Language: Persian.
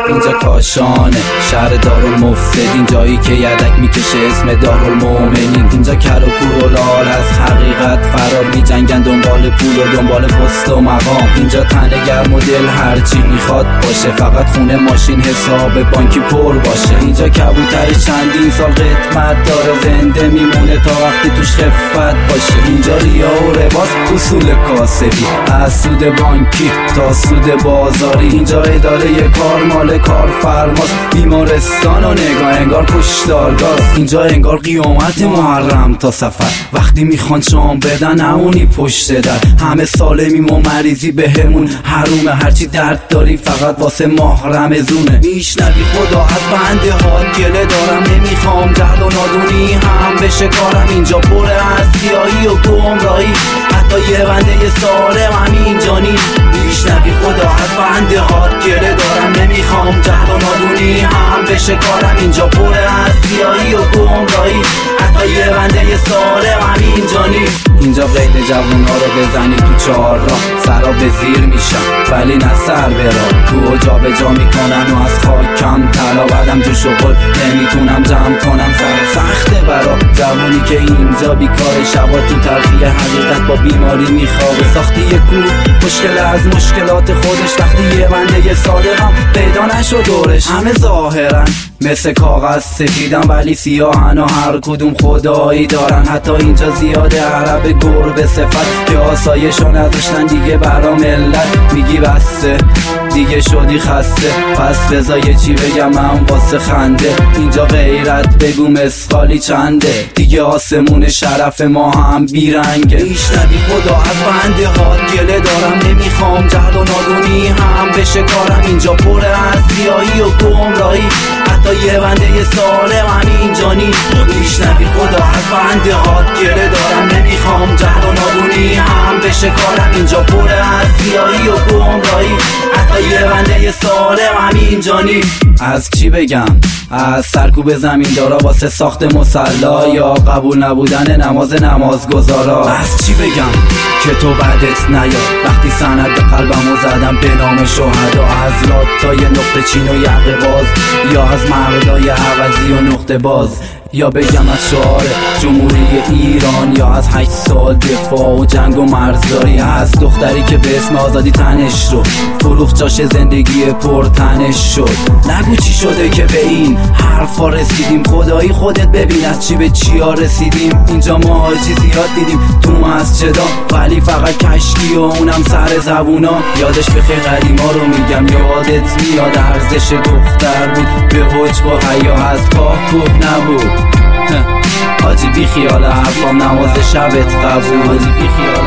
اینجا کاشانه شهر دارالمفسدین، جایی که یدک میکشه اسم دارالمومنین. اینجا کر و کور و لال از حقیقت فرار میجنگن، دنبال پول و دنبال پست و مقام. اینجا تنه گرم و دل هرچی میخواد باشه، فقط خونه ماشین حساب بانکی پر باشه. اینجا کبوتر چندین سال قدمت داره، زنده میمونه تا وقتی توش خفت باشه. اینجا ریا و رباس اصول کاسبی، از سود بانکی تا سود بازاری. اینجا اداره کار مال کارفرماست، بیمارستان و نگاه انگار کشتارگاه. اینجا انگار قیامت محرم تا سفر، وقتی میخوان شام بدن همونی پشت در. همه سالمیم و مریضی بهمون حرومه، هرچی درد داری فقط واسه محرم زونه. میشنوی خدا از بنده هات گله دارم، نمیخوام جهل و نادونی هم بشه کارم. اینجا پر از سیاهی و گمراهی، حتی یه بنده سالم همینجا نیست. میشنوی خدا از بنده هات گله دارم، نمیخوام جهل و نادونی هم بشه کارم. اینجا پر از سیاهی و گمراهی، حتی یه بنده سالم همینجا نیست. اینجا قید جوونا رو بزنی تو چهار راه، سرا به زیر میشن ولی نه سر برا. تو جا به جا میکنن و از خاکم طلا، بعدم جو شغل نمیتونم جمع کنم، سر سخته برا. جوونی که اینجا بیکار، شبا تو تلخی حقیقت با بیماری میخوابه. ساختی یه کوه مشکل از مشکلات خودش، وقتی یه بنده صادقم پیدا نشد دورش. همه ظاهرن مثل کاغذ سفیدن ولی سیاهن و هر کدوم خدایی دارن. حتی اینجا زیاده عرب گربه صفت که آسایشو نداشتن دیگه برا ملت. میگی بسته دیگه شدی خسته، پس بذار یه چی بگم من واسه خنده. اینجا غیرت بگو مسقالی چنده، دیگه آسمون شرف ما هم بیرنگه. میشنوی خدا از بنده هات گله دارم، نمیخوام جهل و نادونی هم بشه کارم. اینجا پر از سیاهی و گمراهی، حتی یه بنده سالم همینجا نیست. میشنوی خدا از بنده هات گله دارم، نمیخوام جهل و نادونی هم بشه کارم. اینجا پر از سیاهی و گمراهی، حتی یه بنده سالم همینجا نیست. از چی بگم؟ از سرکوب زمین دارا واسه ساخت مصلا، یا قبول نبودن نمازگزارا. از چی بگم که تو بعدت نیاد، وقتی سند به قلبمو زدم به نام شهدا. از لات تا یه نقطه چین و یقه باز، یا از مردای عوضی و نقطه باز. یا بگم از شعار جمهوری ایران، یا از 8 سال دفاع و جنگ و مرزداری. از دختری که به اسم آزادی تنش رو فروخت، جاش زندگی پرتنش شد. نگو چی شده که به این حرفا رسیدیم، خدایی خودت ببین از چی به چیا رسیدیم. اینجا ما حاجی زیاد دیدیم تو مسجدا، ولی فقط کشکی و اونم سر زبونا. یادش بخیر قدیما رو میگم، یادت میاد ارزش دختر بود به حج با حیا، از کاه کوه نبود. حاجی بی خیال حرفام، نماز شبت قبول. حاجی بی خیال